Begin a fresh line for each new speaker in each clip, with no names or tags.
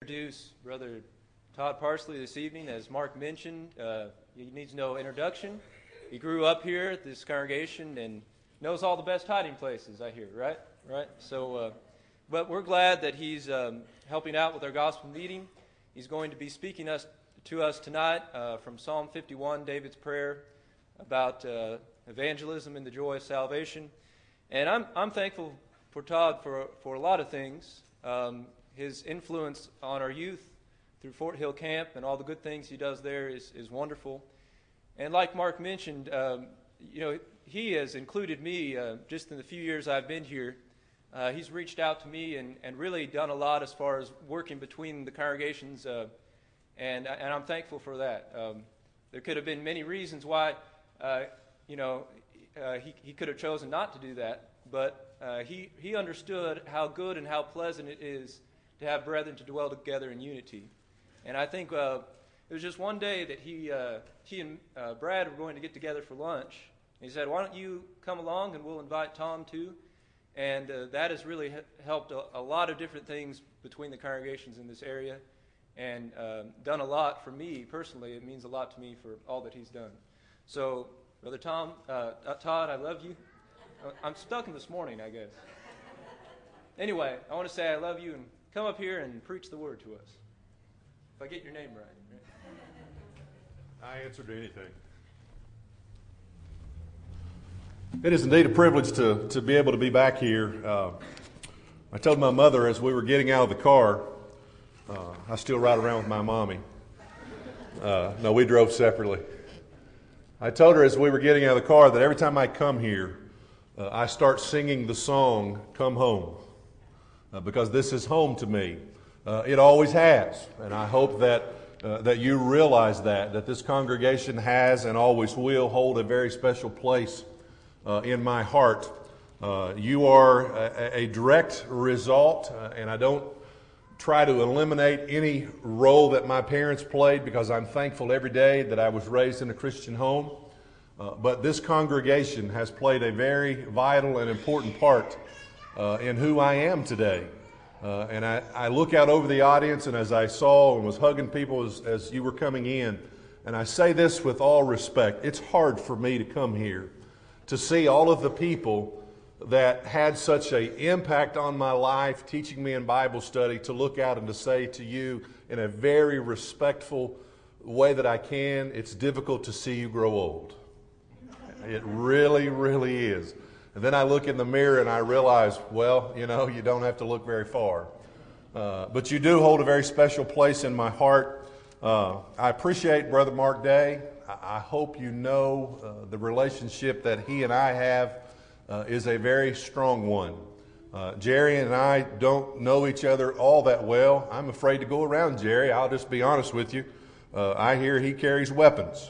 Introduce Brother Todd Parsley this evening. As Mark mentioned, he needs no introduction. He grew up here at this congregation and knows all the best hiding places, I hear, right? So, but we're glad that he's helping out with our gospel meeting. He's going to be speaking to us tonight from Psalm 51, David's prayer about evangelism and the joy of salvation. And I'm thankful for Todd for a lot of things. His influence on our youth through Fort Hill Camp and all the good things he does there is wonderful. And like Mark mentioned, he has included me just in the few years I've been here. He's reached out to me and really done a lot as far as working between the congregations, and I'm thankful for that. There could have been many reasons why he could have chosen not to do that, but he understood how good and how pleasant it is to have brethren to dwell together in unity. And I think it was just one day that he and Brad were going to get together for lunch. He said, "Why don't you come along and we'll invite Tom too?" And that has really helped a lot of different things between the congregations in this area, and done a lot for me personally. It means a lot to me for all that he's done. So, Brother Todd, I love you. I'm stuck in this morning, I guess. Anyway, I want to say I love you, and come up here and preach the word to us. If I get your name right.
I answer to anything. It is indeed a privilege to be able to be back here. I told my mother as we were getting out of the car, I still ride around with my mommy. No, we drove separately. I told her as we were getting out of the car that every time I come here, I start singing the song, "Come Home," because this is home to me. It always has, and I hope that you realize that this congregation has and always will hold a very special place in my heart. You are a direct result, and I don't try to eliminate any role that my parents played, because I'm thankful every day that I was raised in a Christian home. But this congregation has played a very vital and important part in who I am today. And I look out over the audience, and as I saw and was hugging people as you were coming in, and I say this with all respect, it's hard for me to come here to see all of the people that had such an impact on my life, teaching me in Bible study, to look out and to say to you in a very respectful way that I can, it's difficult to see you grow old. It really, really is. And then I look in the mirror and I realize, well, you don't have to look very far. But you do hold a very special place in my heart. I appreciate Brother Mark Day. I hope you know the relationship that he and I have is a very strong one. Jerry and I don't know each other all that well. I'm afraid to go around Jerry. I'll just be honest with you. I hear he carries weapons.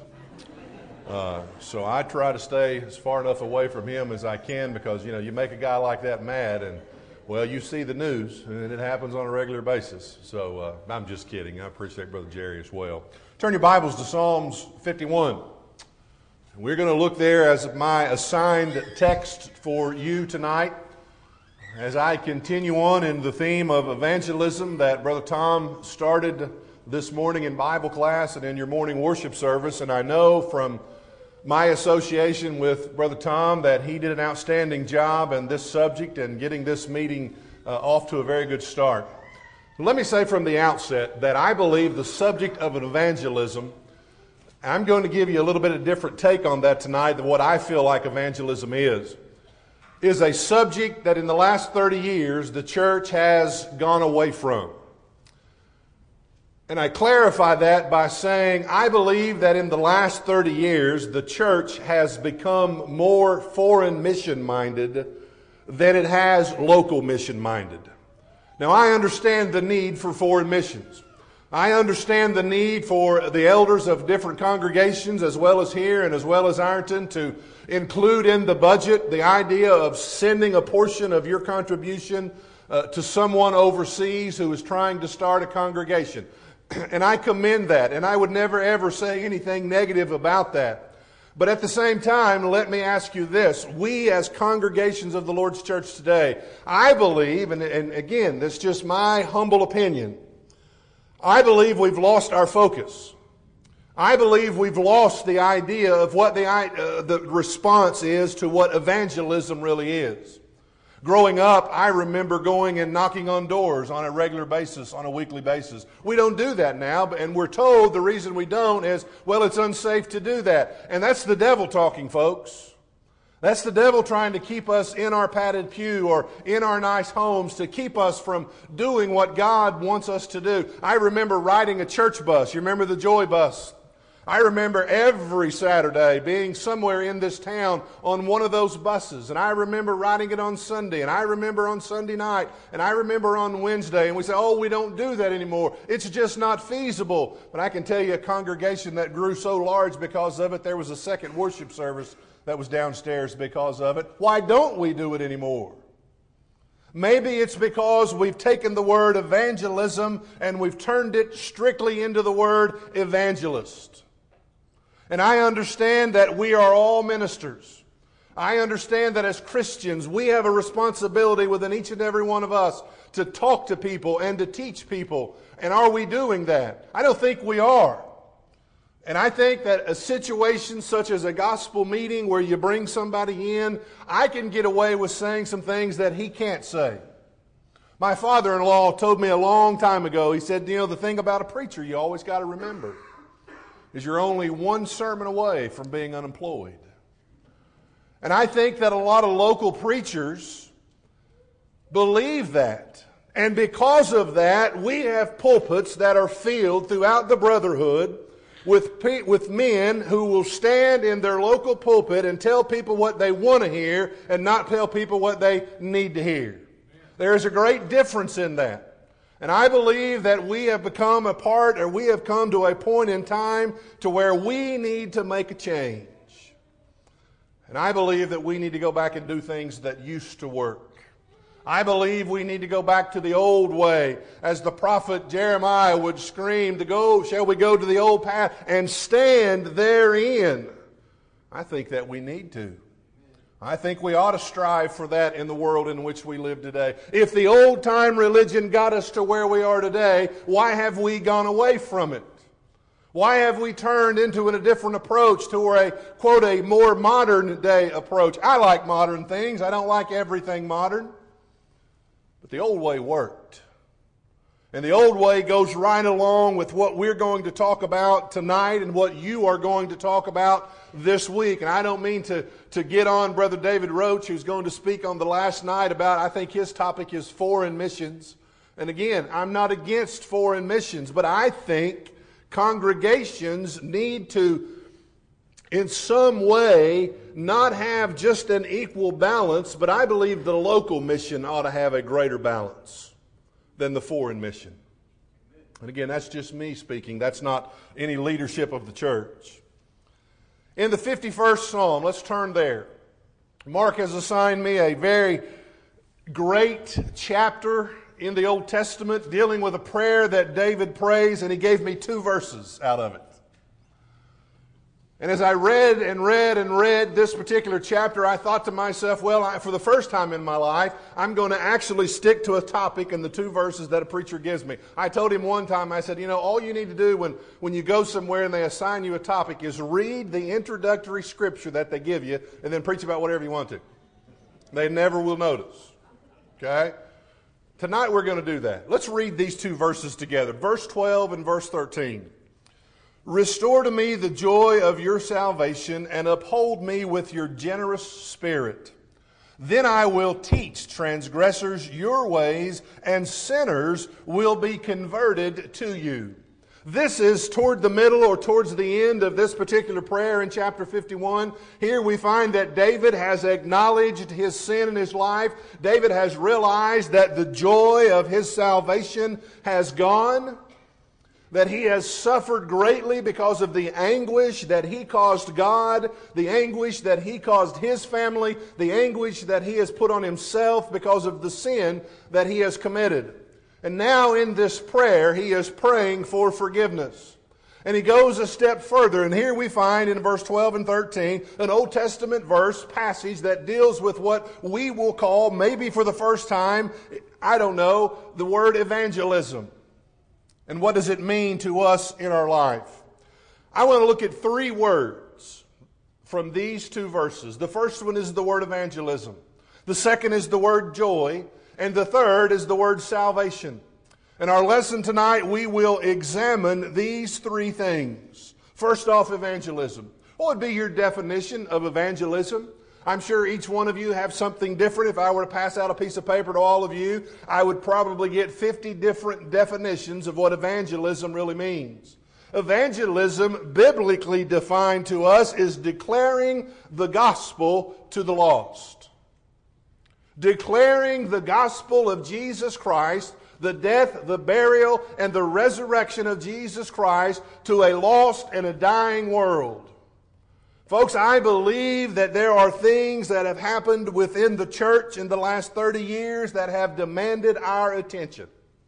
So I try to stay as far enough away from him as I can, because, you make a guy like that mad and, well, you see the news, and it happens on a regular basis. So I'm just kidding. I appreciate Brother Jerry as well. Turn your Bibles to Psalms 51. We're going to look there as my assigned text for you tonight, as I continue on in the theme of evangelism that Brother Tom started this morning in Bible class and in your morning worship service. And I know from my association with Brother Tom that he did an outstanding job in this subject and getting this meeting off to a very good start. Let me say from the outset that I believe the subject of an evangelism, I'm going to give you a little bit of a different take on that tonight than what I feel like evangelism is a subject that in the last 30 years the church has gone away from. And I clarify that by saying I believe that in the last 30 years the church has become more foreign mission minded than it has local mission minded. Now, I understand the need for foreign missions. I understand the need for the elders of different congregations, as well as here and as well as Ironton, to include in the budget the idea of sending a portion of your contribution to someone overseas who is trying to start a congregation. And I commend that, and I would never ever say anything negative about that. But at the same time, let me ask you this. We as congregations of the Lord's Church today, I believe, and again, that's just my humble opinion, I believe we've lost our focus. I believe we've lost the idea of what the response is to what evangelism really is. Growing up, I remember going and knocking on doors on a regular basis, on a weekly basis. We don't do that now, and we're told the reason we don't is, well, it's unsafe to do that. And that's the devil talking, folks. That's the devil trying to keep us in our padded pew or in our nice homes to keep us from doing what God wants us to do. I remember riding a church bus. You remember the Joy Bus? I remember every Saturday being somewhere in this town on one of those buses. And I remember riding it on Sunday. And I remember on Sunday night. And I remember on Wednesday. And we say, oh, we don't do that anymore. It's just not feasible. But I can tell you a congregation that grew so large because of it, there was a second worship service that was downstairs because of it. Why don't we do it anymore? Maybe it's because we've taken the word evangelism and we've turned it strictly into the word evangelist. And I understand that we are all ministers. I understand that as Christians, we have a responsibility within each and every one of us to talk to people and to teach people. And are we doing that? I don't think we are. And I think that a situation such as a gospel meeting where you bring somebody in, I can get away with saying some things that he can't say. My father-in-law told me a long time ago, he said, you know, the thing about a preacher you always got to remember is you're only one sermon away from being unemployed. And I think that a lot of local preachers believe that. And because of that, we have pulpits that are filled throughout the brotherhood with men who will stand in their local pulpit and tell people what they want to hear and not tell people what they need to hear. There is a great difference in that. And I believe that we have become we have come to a point in time to where we need to make a change. And I believe that we need to go back and do things that used to work. I believe we need to go back to the old way. As the prophet Jeremiah would scream, shall we go to the old path and stand therein? I think that we need to. I think we ought to strive for that in the world in which we live today. If the old-time religion got us to where we are today, why have we gone away from it? Why have we turned into a different approach to a more modern day approach? I like modern things. I don't like everything modern. But the old way worked. And the old way goes right along with what we're going to talk about tonight and what you are going to talk about this week. And I don't mean to get on Brother David Roach, who's going to speak on the last night about, I think his topic is foreign missions. And again, I'm not against foreign missions, but I think congregations need to, in some way, not have just an equal balance, but I believe the local mission ought to have a greater balance than the foreign mission. And again, that's just me speaking. That's not any leadership of the church. In the 51st Psalm, let's turn there. Mark has assigned me a very great chapter in the Old Testament dealing with a prayer that David prays, and he gave me 2 verses out of it. And as I read this particular chapter, I thought to myself, well, for the first time in my life, I'm going to actually stick to a topic in the 2 verses that a preacher gives me. I told him one time, I said, all you need to do when you go somewhere and they assign you a topic is read the introductory scripture that they give you and then preach about whatever you want to. They never will notice. Okay? Tonight we're going to do that. Let's read these 2 verses together. Verse 12 and verse 13. Restore to me the joy of your salvation and uphold me with your generous spirit. Then I will teach transgressors your ways, and sinners will be converted to you. This is toward the middle or towards the end of this particular prayer in chapter 51. Here we find that David has acknowledged his sin in his life. David has realized that the joy of his salvation has gone, that he has suffered greatly because of the anguish that he caused God, the anguish that he caused his family, the anguish that he has put on himself because of the sin that he has committed. And now in this prayer, he is praying for forgiveness. And he goes a step further, and here we find in verse 12 and 13 an Old Testament verse passage that deals with what we will call, maybe for the first time, I don't know, the word evangelism. And what does it mean to us in our life? I want to look at 3 words from these 2 verses. The first one is the word evangelism. The second is the word joy. And the third is the word salvation. In our lesson tonight, we will examine these 3 things. First off, evangelism. What would be your definition of evangelism? I'm sure each one of you have something different. If I were to pass out a piece of paper to all of you, I would probably get 50 different definitions of what evangelism really means. Evangelism, biblically defined to us, is declaring the gospel to the lost. Declaring the gospel of Jesus Christ, the death, the burial, and the resurrection of Jesus Christ to a lost and a dying world. Folks, I believe that there are things that have happened within the church in the last 30 years that have demanded our attention.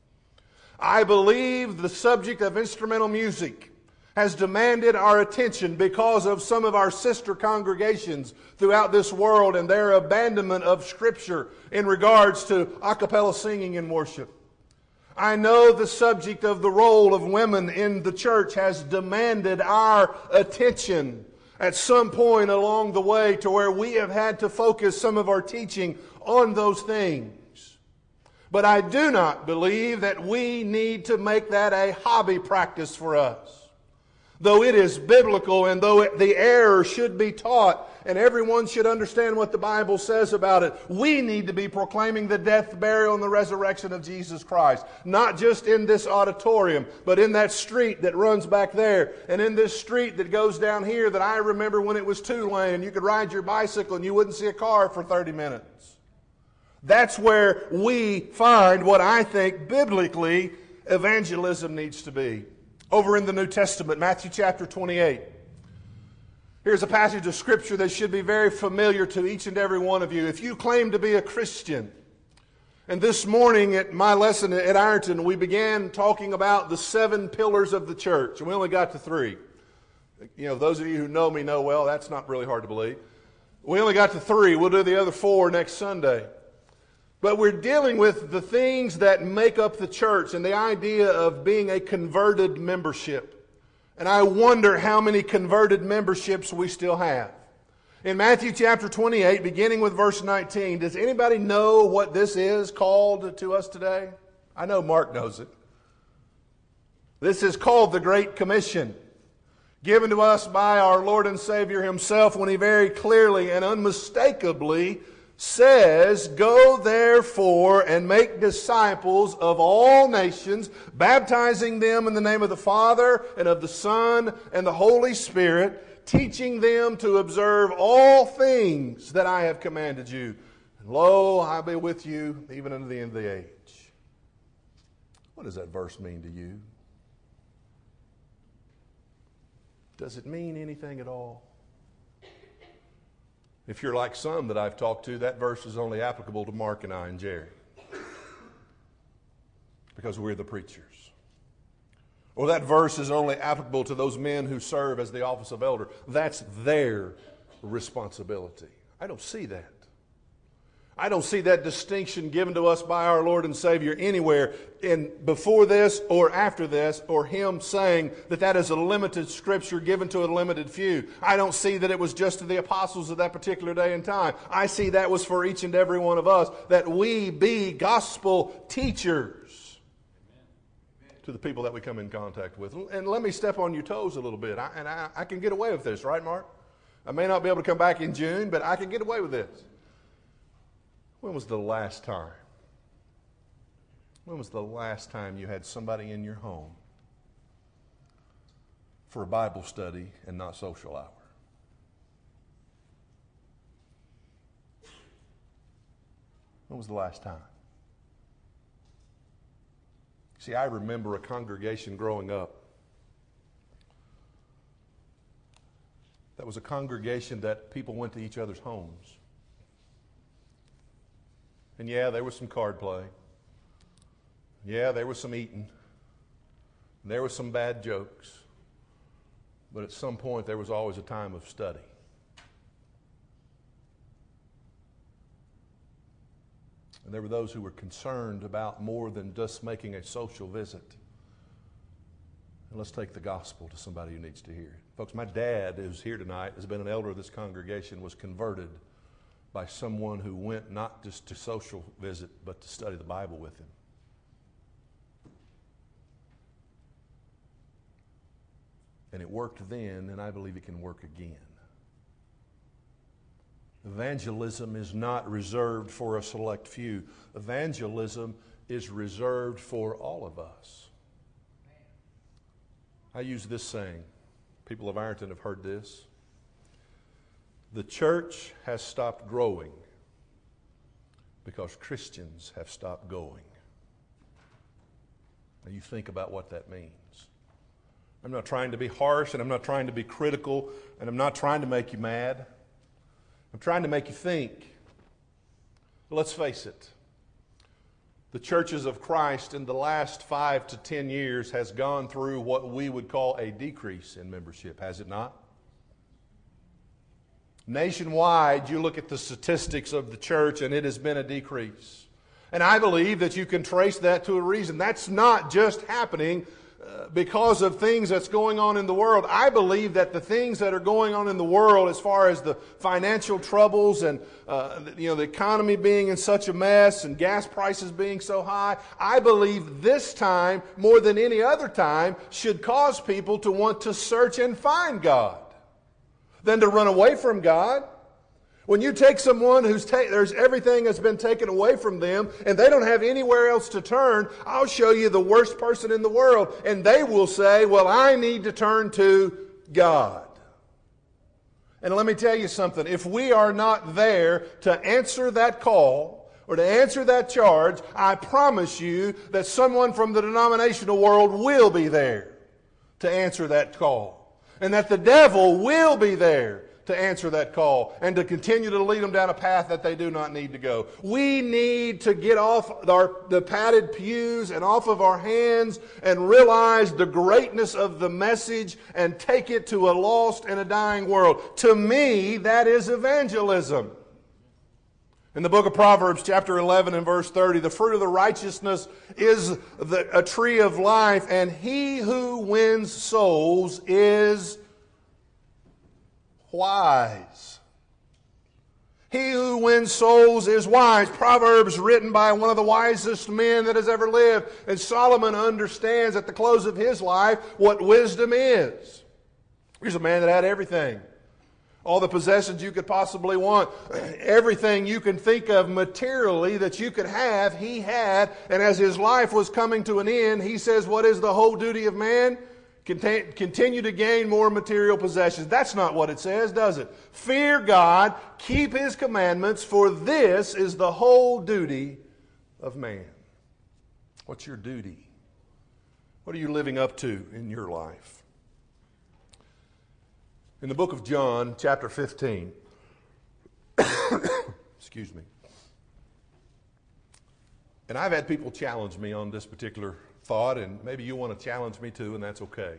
I believe the subject of instrumental music has demanded our attention because of some of our sister congregations throughout this world and their abandonment of Scripture in regards to a cappella singing and worship. I know the subject of the role of women in the church has demanded our attention at some point along the way to where we have had to focus some of our teaching on those things. But I do not believe that we need to make that a hobby practice for us. Though it is biblical and though the error should be taught and everyone should understand what the Bible says about it, we need to be proclaiming the death, burial, and the resurrection of Jesus Christ. Not just in this auditorium, but in that street that runs back there and in this street that goes down here that I remember when it was 2-lane and you could ride your bicycle and you wouldn't see a car for 30 minutes. That's where we find what I think biblically evangelism needs to be. Over in the New Testament, Matthew chapter 28. Here's a passage of Scripture that should be very familiar to each and every one of you. If you claim to be a Christian, and this morning at my lesson at Ironton, we began talking about the 7 pillars of the church, and we only got to 3. You know, those of you who know me know, well, that's not really hard to believe. We only got to 3. We'll do the other 4 next Sunday. But we're dealing with the things that make up the church and the idea of being a converted membership. And I wonder how many converted memberships we still have. In Matthew chapter 28, beginning with verse 19, does anybody know what this is called to us today? I know Mark knows it. This is called the Great Commission, given to us by our Lord and Savior Himself when He very clearly and unmistakably says, "Go therefore and make disciples of all nations, baptizing them in the name of the Father and of the Son and the Holy Spirit, teaching them to observe all things that I have commanded you. And lo, I be with you even unto the end of the age." What does that verse mean to you? Does it mean anything at all? If you're like some that I've talked to, that verse is only applicable to Mark and I and Jerry, because we're the preachers. Or that verse is only applicable to those men who serve as the office of elder. That's their responsibility. I don't see that. I don't see that distinction given to us by our Lord and Savior anywhere in before this or after this, or Him saying that that is a limited Scripture given to a limited few. I don't see that it was just to the apostles of that particular day and time. I see that was for each and every one of us, that we be gospel teachers to the people that we come in contact with. And let me step on your toes a little bit. I can get away with this, right, Mark? I may not be able to come back in June, but I can get away with this. When was the last time? When was the last time you had somebody in your home for a Bible study and not social hour? When was the last time? See, I remember a congregation growing up that was a congregation that people went to each other's homes. And yeah, there was some card play. Yeah, there was some eating. There was some bad jokes. But at some point, there was always a time of study. And there were those who were concerned about more than just making a social visit. let's take the gospel to somebody who needs to hear it. Folks, my dad, who's here tonight, has been an elder of this congregation, was converted by someone who went not just to social visit, but to study the Bible with him. And it worked then, and I believe it can work again. Evangelism is not reserved for a select few. Evangelism is reserved for all of us. I use this saying. People of Ironton have heard this. The church has stopped growing because Christians have stopped going. Now you think about what that means. I'm not trying to be harsh, and I'm not trying to be critical, and I'm not trying to make you mad. I'm trying to make you think. Let's face it. The churches of Christ in the last 5 to 10 years has gone through what we would call a decrease in membership, has it not? Nationwide, you look at the statistics of the church and it has been a decrease. And I believe that you can trace that to a reason. That's not just happening because of things that's going on in the world. I believe that the things that are going on in the world as far as the financial troubles and the economy being in such a mess and gas prices being so high, I believe this time more than any other time should cause people to want to search and find God than to run away from God. When you take someone there's everything has been taken away from them and they don't have anywhere else to turn, I'll show you the worst person in the world and they will say, well, I need to turn to God. And let me tell you something, if we are not there to answer that call or to answer that charge, I promise you that someone from the denominational world will be there to answer that call. And that the devil will be there to answer that call and to continue to lead them down a path that they do not need to go. We need to get off the padded pews and off of our hands and realize the greatness of the message and take it to a lost and a dying world. To me, that is evangelism. In the book of Proverbs, chapter 11 and verse 30, the fruit of the righteousness is a tree of life, and he who wins souls is wise. He who wins souls is wise. Proverbs written by one of the wisest men that has ever lived. And Solomon understands at the close of his life what wisdom is. Here's a man that had everything. All the possessions you could possibly want. Everything you can think of materially that you could have, he had. And as his life was coming to an end, he says, what is the whole duty of man? Continue to gain more material possessions. That's not what it says, does it? Fear God, keep His commandments, for this is the whole duty of man. What's your duty? What are you living up to in your life? In the book of John, chapter 15, excuse me, and I've had people challenge me on this particular thought, and maybe you want to challenge me too, and that's okay.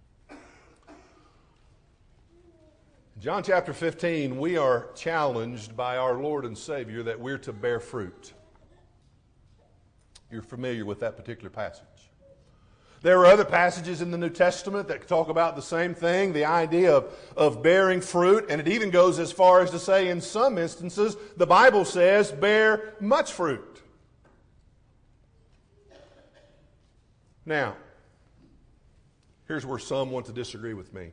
In John chapter 15, we are challenged by our Lord and Savior that we're to bear fruit. You're familiar with that particular passage. There are other passages in the New Testament that talk about the same thing, the idea of bearing fruit, and it even goes as far as to say in some instances, the Bible says, bear much fruit. Now, here's where some want to disagree with me.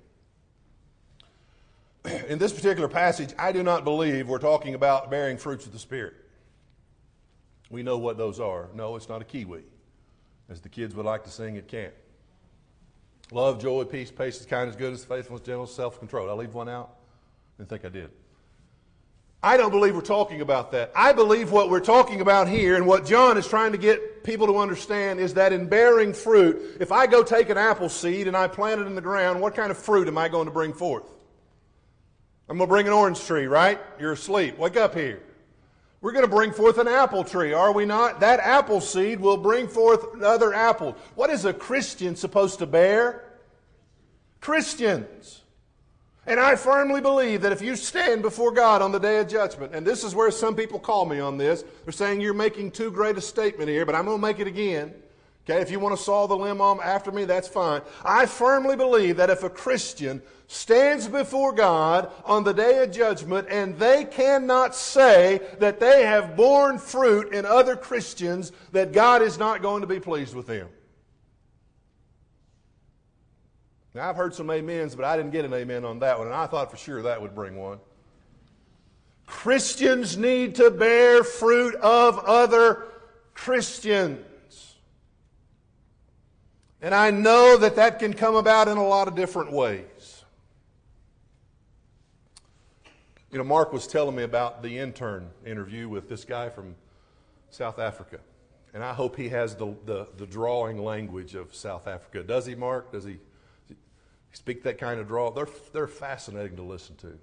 In this particular passage, I do not believe we're talking about bearing fruits of the Spirit. We know what those are. No, it's not a kiwi. As the kids would like to sing at camp. Love, joy, peace, patience, kindness, goodness, faithfulness, gentleness, self-control. Did I leave one out? Didn't think I did. I don't believe we're talking about that. I believe what we're talking about here and what John is trying to get people to understand is that in bearing fruit, if I go take an apple seed and I plant it in the ground, what kind of fruit am I going to bring forth? I'm going to bring an orange tree, right? You're asleep. Wake up here. We're going to bring forth an apple tree, are we not? That apple seed will bring forth other apples. What is a Christian supposed to bear? Christians. And I firmly believe that if you stand before God on the day of judgment, and this is where some people call me on this, they're saying you're making too great a statement here, but I'm going to make it again. Okay, if you want to saw the limb on after me, that's fine. I firmly believe that if a Christian stands before God on the day of judgment and they cannot say that they have borne fruit in other Christians, that God is not going to be pleased with them. Now, I've heard some amens, but I didn't get an amen on that one, and I thought for sure that would bring one. Christians need to bear fruit of other Christians. And I know that that can come about in a lot of different ways. You know, Mark was telling me about the intern interview with this guy from South Africa. And I hope he has the drawing language of South Africa. Does he, Mark? Does he speak that kind of drawl? They're fascinating to listen to.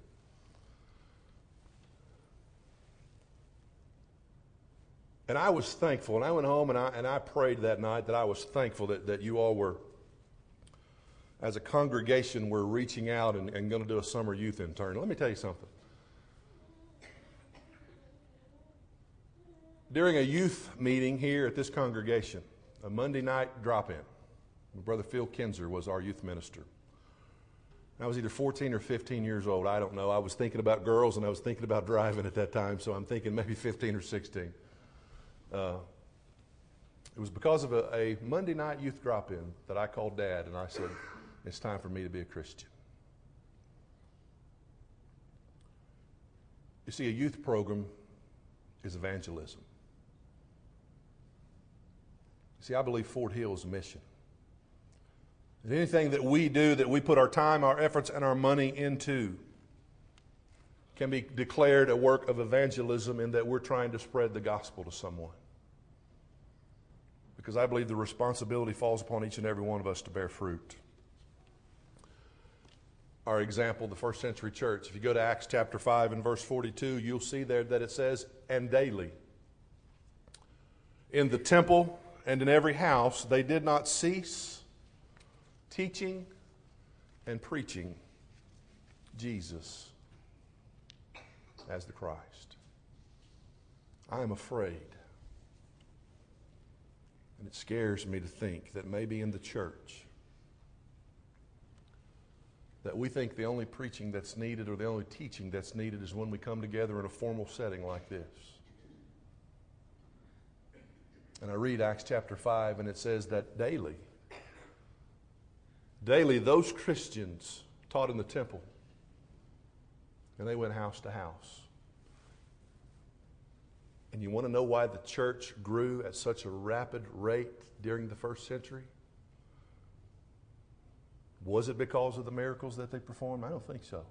And I was thankful, and I went home and I prayed that night that I was thankful that you all were, as a congregation, were reaching out and going to do a summer youth intern. Let me tell you something. During a youth meeting here at this congregation, a Monday night drop-in, my brother Phil Kinzer was our youth minister. I was either 14 or 15 years old. I don't know. I was thinking about girls and I was thinking about driving at that time, so I'm thinking maybe 15 or 16. It was because of a Monday night youth drop-in that I called Dad and I said, it's time for me to be a Christian. You see, a youth program is evangelism. See, I believe Fort Hill is a mission. And anything that we do, that we put our time, our efforts, and our money into can be declared a work of evangelism in that we're trying to spread the gospel to someone. Because I believe the responsibility falls upon each and every one of us to bear fruit. Our example, the first century church. If you go to Acts chapter 5 and verse 42, you'll see there that it says, and daily. In the temple and in every house, they did not cease teaching and preaching Jesus as the Christ. I am afraid, and it scares me to think that maybe in the church that we think the only preaching that's needed or the only teaching that's needed is when we come together in a formal setting like this. And I read Acts chapter 5 and it says that daily those Christians taught in the temple and they went house to house. And you want to know why the church grew at such a rapid rate during the first century? Was it because of the miracles that they performed? I don't think so.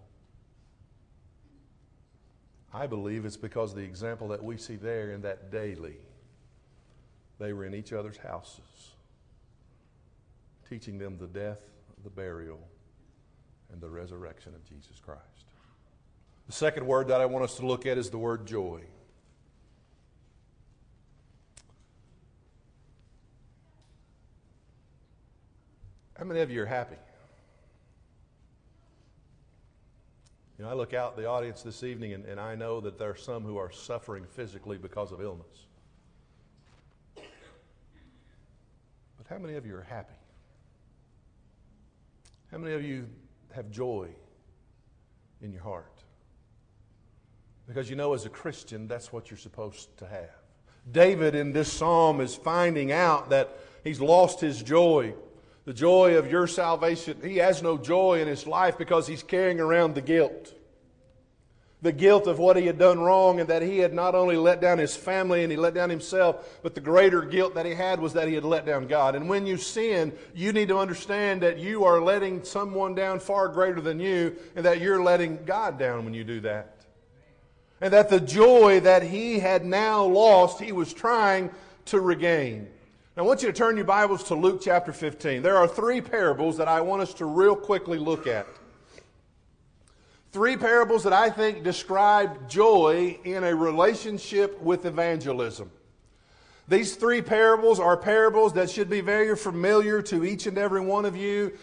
I believe it's because of the example that we see there in that daily they were in each other's houses, teaching them the death, the burial, and the resurrection of Jesus Christ. The second word that I want us to look at is the word joy. How many of you are happy? You know, I look out at the audience this evening and I know that there are some who are suffering physically because of illness. But how many of you are happy? How many of you have joy in your heart? Because you know, as a Christian, that's what you're supposed to have. David in this psalm is finding out that he's lost his joy. The joy of your salvation. He has no joy in his life because he's carrying around the guilt. The guilt of what he had done wrong and that he had not only let down his family and he let down himself, but the greater guilt that he had was that he had let down God. And when you sin, you need to understand that you are letting someone down far greater than you and that you're letting God down when you do that. And that the joy that he had now lost, he was trying to regain. Now, I want you to turn your Bibles to Luke chapter 15. There are three parables that I want us to real quickly look at. Three parables that I think describe joy in a relationship with evangelism. These three parables are parables that should be very familiar to each and every one of you.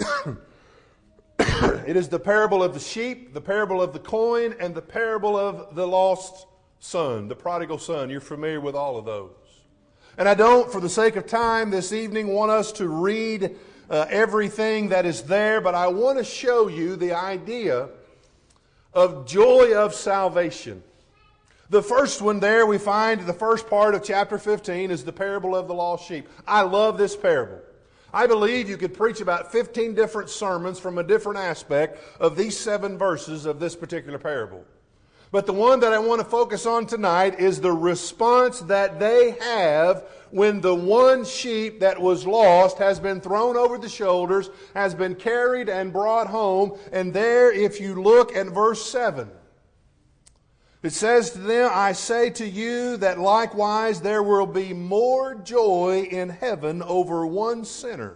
It is the parable of the sheep, the parable of the coin, and the parable of the lost son, the prodigal son. You're familiar with all of those. And I don't, for the sake of time this evening, want us to read everything that is there, but I want to show you the idea of joy of salvation. The first one there we find the first part of chapter 15 is the parable of the lost sheep. I love this parable. I believe you could preach about 15 different sermons from a different aspect of these 7 verses of this particular parable. But the one that I want to focus on tonight is the response that they have when the one sheep that was lost has been thrown over the shoulders, has been carried and brought home. And there, if you look at verse 7, it says to them, I say to you that likewise there will be more joy in heaven over one sinner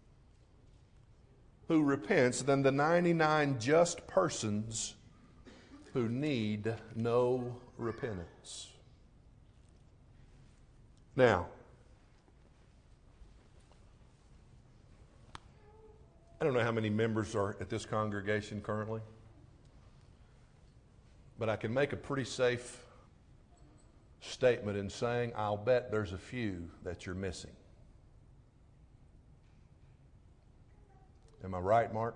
who repents than the 99 just persons who need no repentance. Now, I don't know how many members are at this congregation currently, but I can make a pretty safe statement in saying I'll bet there's a few that you're missing. Am I right, Mark?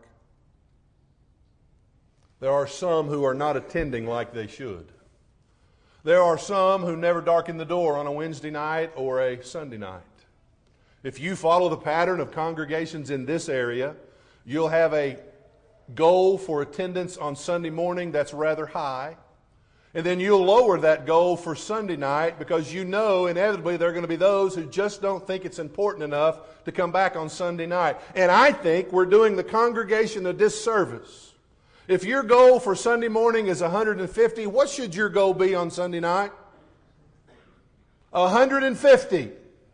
There are some who are not attending like they should. There are some who never darken the door on a Wednesday night or a Sunday night. If you follow the pattern of congregations in this area, you'll have a goal for attendance on Sunday morning that's rather high. And then you'll lower that goal for Sunday night because you know inevitably there are going to be those who just don't think it's important enough to come back on Sunday night. And I think we're doing the congregation a disservice. If your goal for Sunday morning is 150, what should your goal be on Sunday night? 150.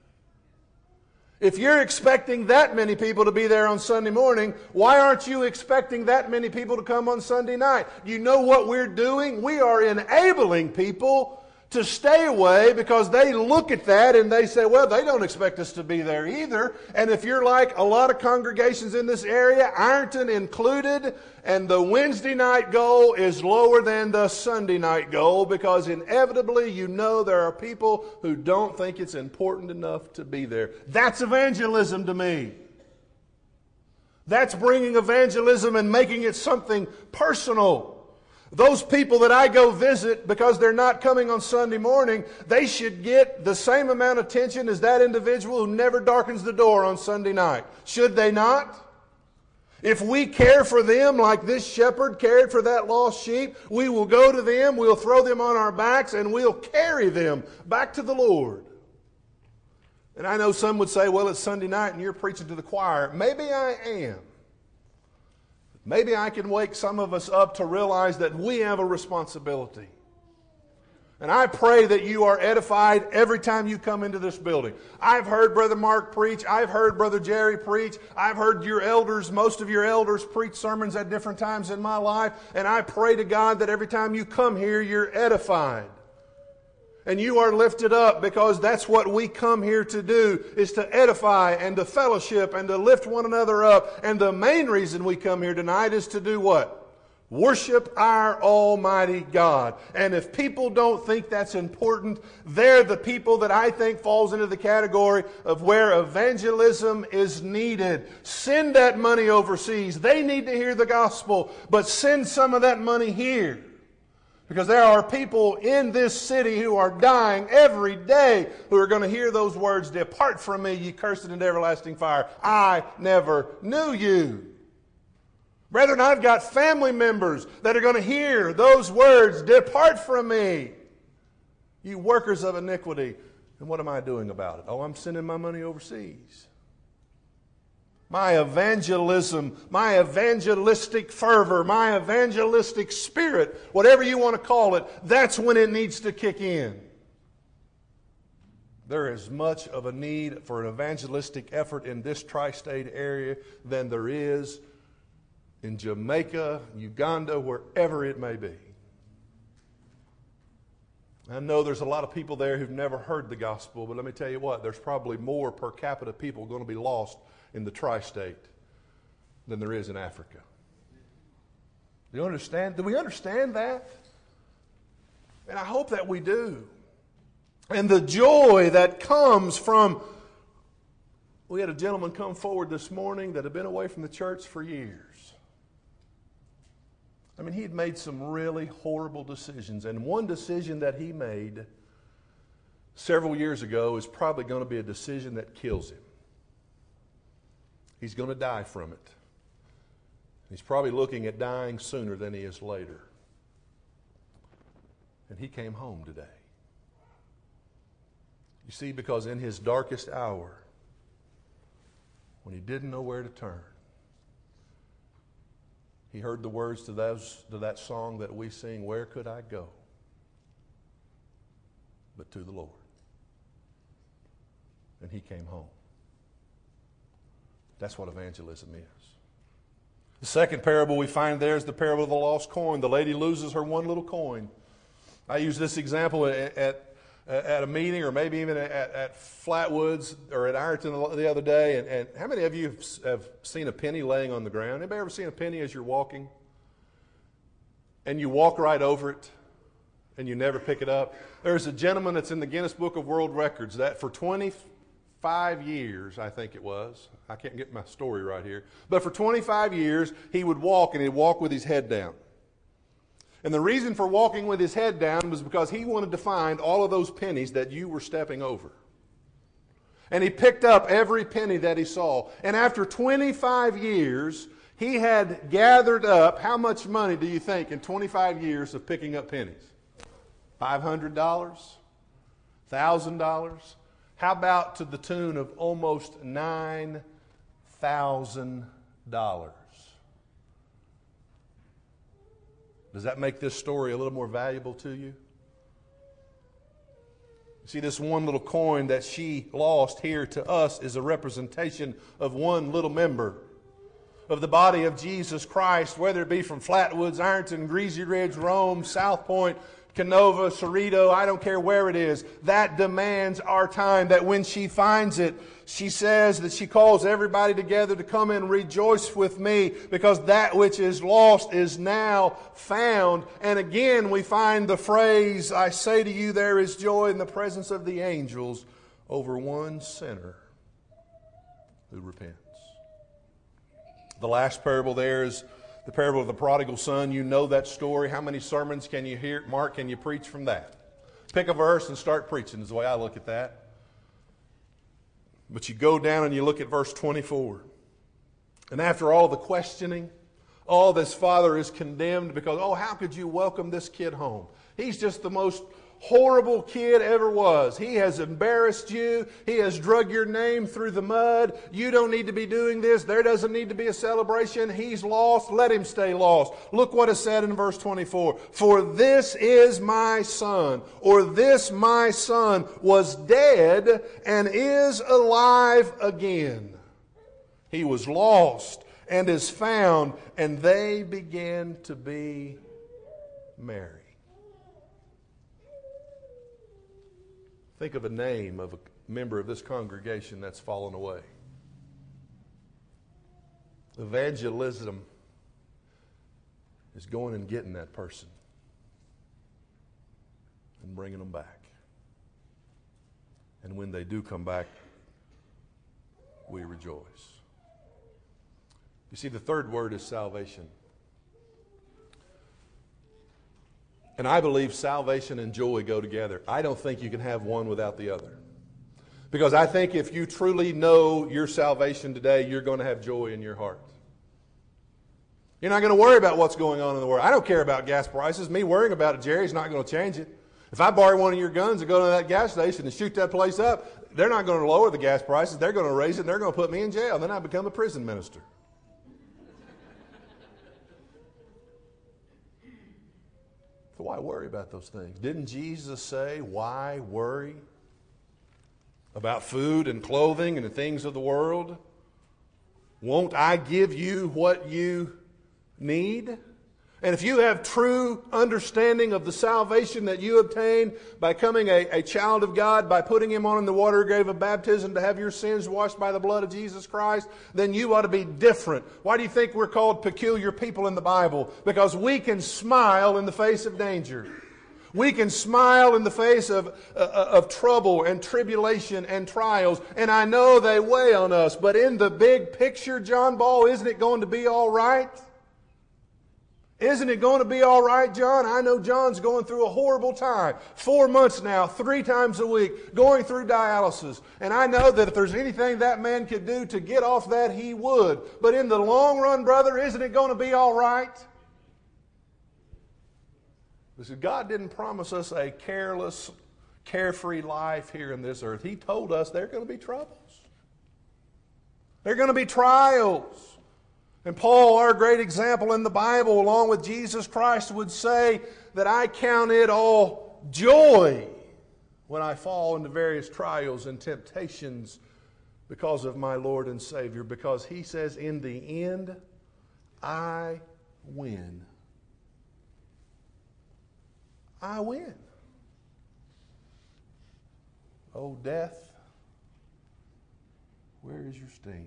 If you're expecting that many people to be there on Sunday morning, why aren't you expecting that many people to come on Sunday night? You know what we're doing? We are enabling people to stay away because they look at that and they say, well, they don't expect us to be there either. And if you're like a lot of congregations in this area, Ironton included, and the Wednesday night goal is lower than the Sunday night goal because inevitably you know there are people who don't think it's important enough to be there. That's evangelism to me. That's bringing evangelism and making it something personal. Those people that I go visit because they're not coming on Sunday morning, they should get the same amount of attention as that individual who never darkens the door on Sunday night. Should they not? If we care for them like this shepherd cared for that lost sheep, we will go to them, we'll throw them on our backs, and we'll carry them back to the Lord. And I know some would say, well, it's Sunday night and you're preaching to the choir. Maybe I am. Maybe I can wake some of us up to realize that we have a responsibility. And I pray that you are edified every time you come into this building. I've heard Brother Mark preach. I've heard Brother Jerry preach. I've heard your elders, most of your elders, preach sermons at different times in my life. And I pray to God that every time you come here, you're edified. And you are lifted up because that's what we come here to do, is to edify and to fellowship and to lift one another up. And the main reason we come here tonight is to do what? Worship our Almighty God. And if people don't think that's important, they're the people that I think falls into the category of where evangelism is needed. Send that money overseas. They need to hear the gospel, but send some of that money here. Because there are people in this city who are dying every day who are going to hear those words, "Depart from me, ye cursed, into everlasting fire. I never knew you." Brethren, I've got family members that are going to hear those words, "Depart from me, you workers of iniquity." And what am I doing about it? Oh, I'm sending my money overseas. My evangelism, my evangelistic fervor, my evangelistic spirit, whatever you want to call it, that's when it needs to kick in. There is much of a need for an evangelistic effort in this tri-state area than there is in Jamaica, Uganda, wherever it may be. I know there's a lot of people there who've never heard the gospel, but let me tell you what, there's probably more per capita people going to be lost in the tri-state than there is in Africa. Do you understand? Do we understand that? And I hope that we do. And the joy that comes from... We had a gentleman come forward this morning that had been away from the church for years. I mean, he had made some really horrible decisions. And one decision that he made several years ago is probably going to be a decision that kills him. He's going to die from it. He's probably looking at dying sooner than he is later. And he came home today. You see, because in his darkest hour, when he didn't know where to turn, he heard the words to that song that we sing, "Where could I go but to the Lord?" And he came home. That's what evangelism is. The second parable we find there is the parable of the lost coin. The lady loses her one little coin. I used this example at a meeting, or maybe even at Flatwoods or at Ironton the other day. And how many of you have seen a penny laying on the ground? Anybody ever seen a penny as you're walking? And you walk right over it and you never pick it up? There's a gentleman that's in the Guinness Book of World Records that for 25 years, I think it was. I can't get my story right here. But for 25 years, he would walk, and he'd walk with his head down. And the reason for walking with his head down was because he wanted to find all of those pennies that you were stepping over. And he picked up every penny that he saw. And after 25 years, he had gathered up, how much money do you think in 25 years of picking up pennies? $500? $1,000? How about to the tune of almost $9,000? Does that make this story a little more valuable to you? See, this one little coin that she lost here to us is a representation of one little member of the body of Jesus Christ, whether it be from Flatwoods, Ironton, Greasy Ridge, Rome, South Point, Canova, Cerrito, I don't care where it is. That demands our time, that when she finds it, she says that she calls everybody together to come and rejoice with me, because that which is lost is now found. And again, we find the phrase, "I say to you, there is joy in the presence of the angels over one sinner who repents." The last parable there is the parable of the prodigal son. You know that story. How many sermons can you hear? Mark, can you preach from that? Pick a verse and start preaching is the way I look at that. But you go down and you look at verse 24. And after all the questioning, all this father is condemned because, oh, how could you welcome this kid home? He's just the most horrible kid ever was. He has embarrassed you. He has drug your name through the mud. You don't need to be doing this. There doesn't need to be a celebration. He's lost. Let him stay lost. Look what is said in verse 24. For this is my son, or this my son was dead and is alive again. He was lost and is found, and they began to be merry. Think of a name of a member of this congregation that's fallen away. Evangelism is going and getting that person and bringing them back. And when they do come back, we rejoice. You see, the third word is salvation. And I believe salvation and joy go together. I don't think you can have one without the other. Because I think if you truly know your salvation today, you're going to have joy in your heart. You're not going to worry about what's going on in the world. I don't care about gas prices. Me worrying about it, Jerry, is not going to change it. If I borrow one of your guns and go to that gas station and shoot that place up, they're not going to lower the gas prices. They're going to raise it and they're going to put me in jail. Then I become a prison minister. So why worry about those things? Didn't Jesus say, why worry about food and clothing and the things of the world? Won't I give you what you need? And if you have true understanding of the salvation that you obtain by becoming a child of God, by putting Him on in the water grave of baptism to have your sins washed by the blood of Jesus Christ, then you ought to be different. Why do you think we're called peculiar people in the Bible? Because we can smile in the face of danger. We can smile in the face of trouble and tribulation and trials, and I know they weigh on us, but in the big picture, John Ball, isn't it going to be all right? Isn't it going to be all right, John? I know John's going through a horrible time. 4 months now, 3 times a week, going through dialysis. And I know that if there's anything that man could do to get off that, he would. But in the long run, brother, isn't it going to be all right? Because God didn't promise us a careless, carefree life here in this earth. He told us there are going to be troubles. There are going to be trials. And Paul, our great example in the Bible, along with Jesus Christ, would say that I count it all joy when I fall into various trials and temptations because of my Lord and Savior. Because he says, in the end, I win. I win. Oh, death, where is your sting?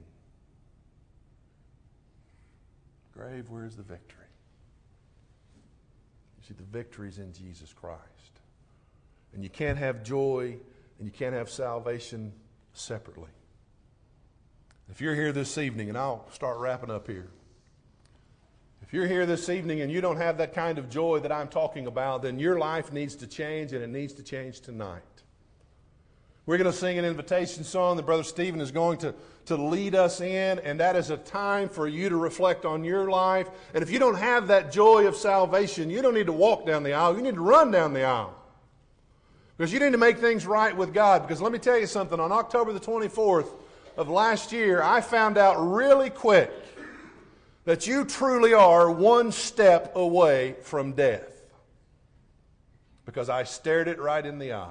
Grave, where is the victory? You see, the victory is in Jesus Christ. And you can't have joy and you can't have salvation separately. If you're here this evening, and I'll start wrapping up here. If you're here this evening and you don't have that kind of joy that I'm talking about, then your life needs to change, and it needs to change tonight. We're going to sing an invitation song that Brother Stephen is going to lead us in, and that is a time for you to reflect on your life. And if you don't have that joy of salvation, you don't need to walk down the aisle. You need to run down the aisle. Because you need to make things right with God. Because let me tell you something. On October the 24th of last year, I found out really quick that you truly are one step away from death. Because I stared it right in the eye.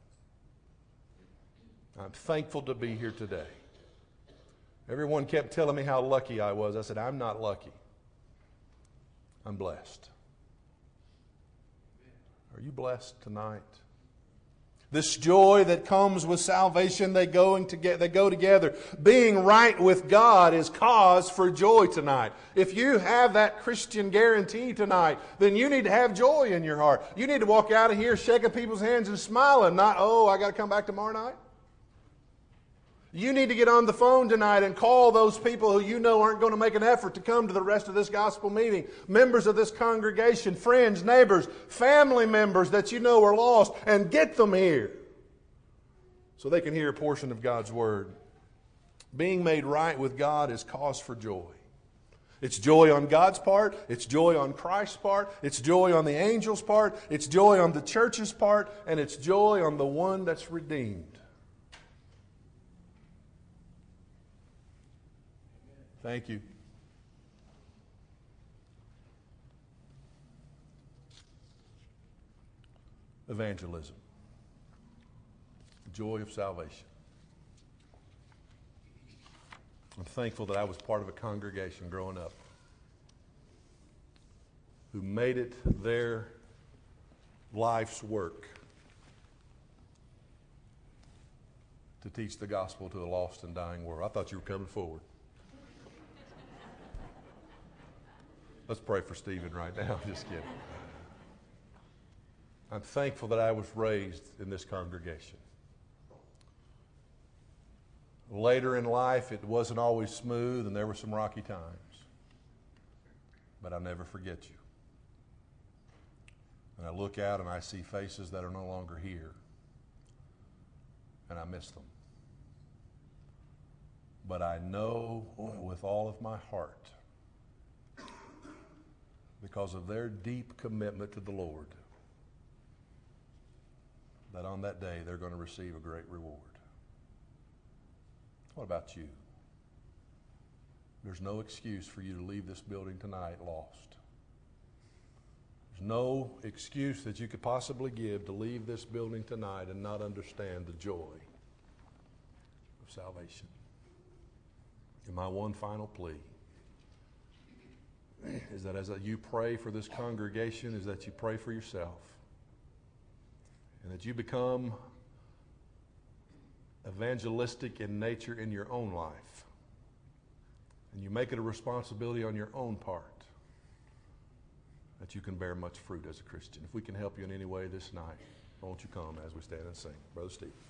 I'm thankful to be here today. Everyone kept telling me how lucky I was. I said, I'm not lucky. I'm blessed. Are you blessed tonight? This joy that comes with salvation, they go together. Being right with God is cause for joy tonight. If you have that Christian guarantee tonight, then you need to have joy in your heart. You need to walk out of here shaking people's hands and smiling, not, oh, I got to come back tomorrow night. You need to get on the phone tonight and call those people who you know aren't going to make an effort to come to the rest of this gospel meeting. Members of this congregation, friends, neighbors, family members that you know are lost, and get them here so they can hear a portion of God's Word. Being made right with God is cause for joy. It's joy on God's part. It's joy on Christ's part. It's joy on the angels' part. It's joy on the church's part. And it's joy on the one that's redeemed. Thank you. Evangelism. Joy of salvation. I'm thankful that I was part of a congregation growing up who made it their life's work to teach the gospel to a lost and dying world. I thought you were coming forward. Let's pray for Stephen right now. I'm just kidding. I'm thankful that I was raised in this congregation. Later in life, it wasn't always smooth, and there were some rocky times. But I'll never forget you. And I look out and I see faces that are no longer here. And I miss them. But I know with all of my heart, because of their deep commitment to the Lord, that on that day they're going to receive a great reward. What about you? There's no excuse for you to leave this building tonight lost. There's no excuse that you could possibly give to leave this building tonight and not understand the joy of salvation. And my one final plea is that as you pray for this congregation, is that you pray for yourself. And that you become evangelistic in nature in your own life. And you make it a responsibility on your own part. that you can bear much fruit as a Christian. If we can help you in any way this night, won't you come as we stand and sing? Brother Steve.